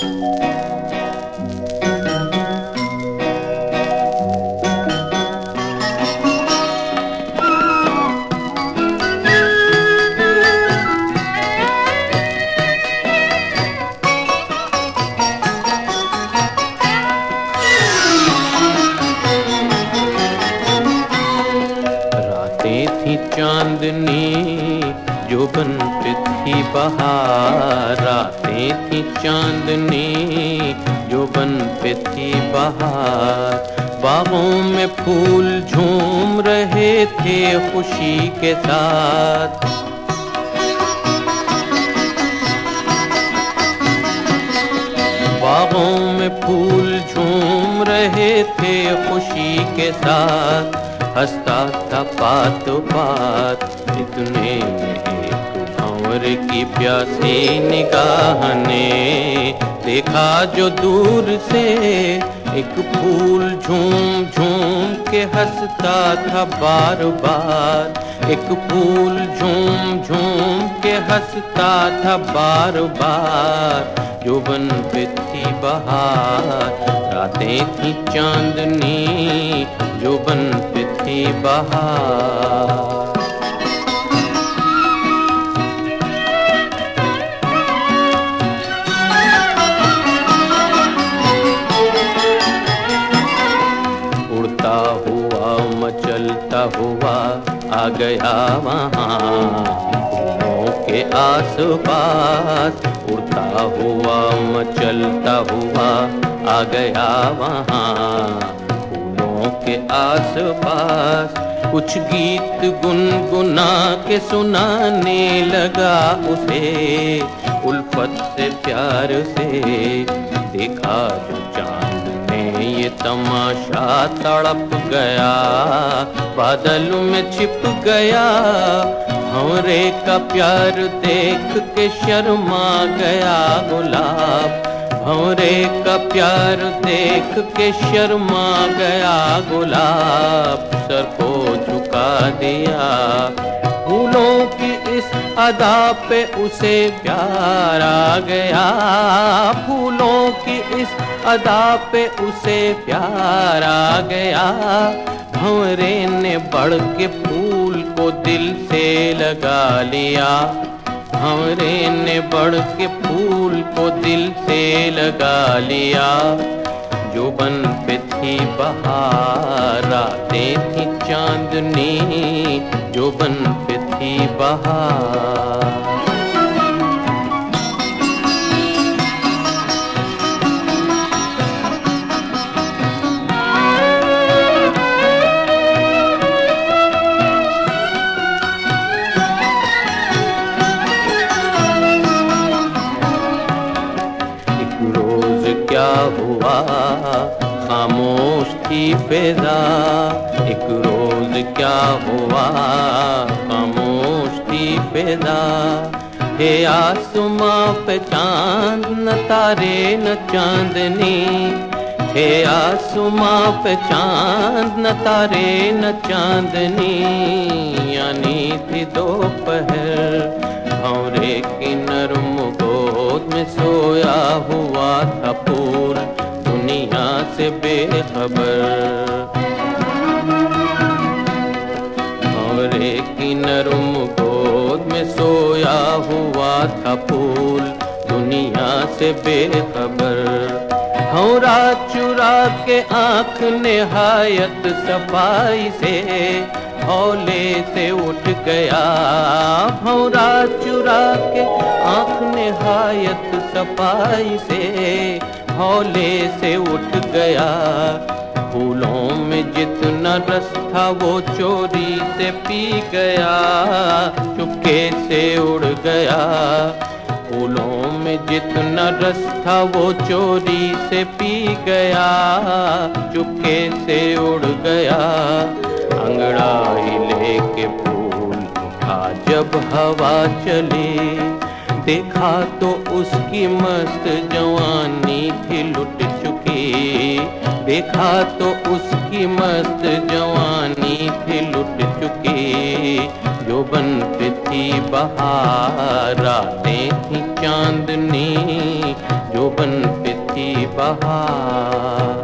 चांदनी जोबन पे थी बहार, रातें थी चांदनी जोबन पे थी बहार। बागों में फूल झूम रहे थे खुशी के साथ, बागों में फूल झूम रहे थे खुशी के साथ। हंसता था बात बात इतने में एक भंवर की प्यासी निगाह ने देखा जो दूर से एक फूल झूम झूम के हंसता था बार बार। एक फूल झूम झूम के हंसता था बार बार। जोबन पे थी बहार, रातें थी चांदनी जोबन पे थी बहार। उड़ता हुआ मचलता हुआ आ गया वहाँ फूलों के आस पास। उड़ता हुआ मचलता हुआ आ गया वहाँ फूलों के आस पास। कुछ गीत गुनगुना के सुनाने लगा उसे, उल्फत से प्यार से देखा जो चांद ने ये तमाशा तड़प गया, बादल में छिप गया। भंवरे का प्यार देख के शर्मा गया गुलाब, भंवरे का प्यार देख के शर्मा गया गुलाब। सर को झुका दिया, फूलों की इस अदा पे उसे प्यार आ गया, फूलों की इस अदा पे उसे प्यार आ गया। भंवरे ने बढ़ के फूल को दिल से लगा लिया, भंवरे ने बढ़ के फूल को दिल से लगा लिया। जोबन पे थी बहार, रातें थी चांदनी जोबन पे थी बहार। क्या हुआ खामोश थी फिजा, एक रोज क्या हुआ खामोश थी फिजा। हे आसमां पे चांद न तारे न चांदनी, हे आसमां पे चांद न तारे न चांदनी। यानी थी दोपहर, भंवरे की नरम गोद में सोया हुआ था फूल दुनिया से बेखबर। भंवरे की नरम गोद में सोया हुआ था फूल दुनिया से बेखबर। भंवरा चुरा के आँख निहायत सफाई से हौले से उठ गया, भंवरा चुरा के आँख निहायत सफाई से हौले से उठ गया। फूलों में जितना रस था वो चोरी से पी गया, चुपके से उड़ गया। फूलों में जितना रस था वो चोरी से पी गया, चुपके से उड़ गया। अंगड़ाई लेके फूल उठा जब हवा चली, देखा तो उसकी मस्त जवानी थी लुट चुकी, देखा तो उसकी मस्त जवानी थी लुट चुकी। जोबन पे थी बहार, रातें थी चांदनी जोबन बहार।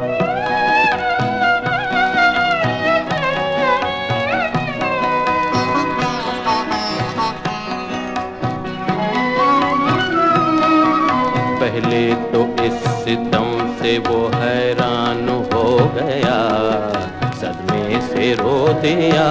पहले तो इस सितम से वो हैरान हो गया, सदमे से रो दिया।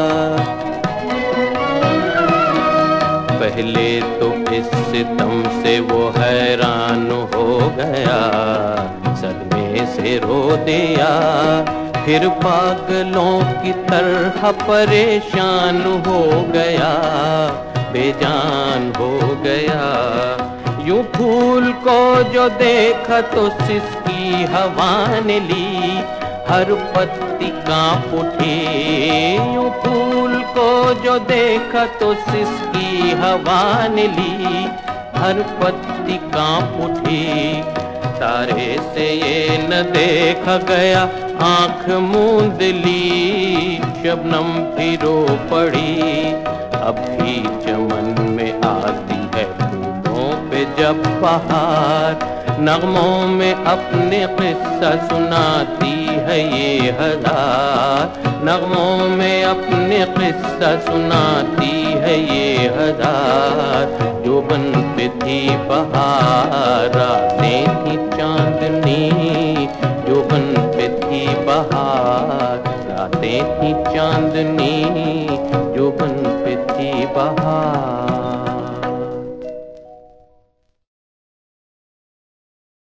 पहले तो इस सितम से वो हैरान हो गया, सदमे से रो दिया। फिर पागलों की तरह परेशान हो गया, बेजान हो गया। यूं फूल को जो देखा तो सिसकी हवा ने ली, हर पत्ती कांप उठी। यूं फूल को जो देखा तो सिसकी हवा ने ली, हर पत्ती कांप उठी। तारे से ये न देखा गया, आंख मूंद ली, शबनम भी रो पड़ी। अब भी चमन में आती है फूलों पे जब बहार, नगमों में अपने किस्सा सुनाती है ये हजार। नगमों में अपने किस्सा सुनाती है ये हजार। जो बन पे थी बहार, रातें थी चांदनी। जो बन पे थी बहार, रातें थी चांदनी। जो बन पे थी बहार।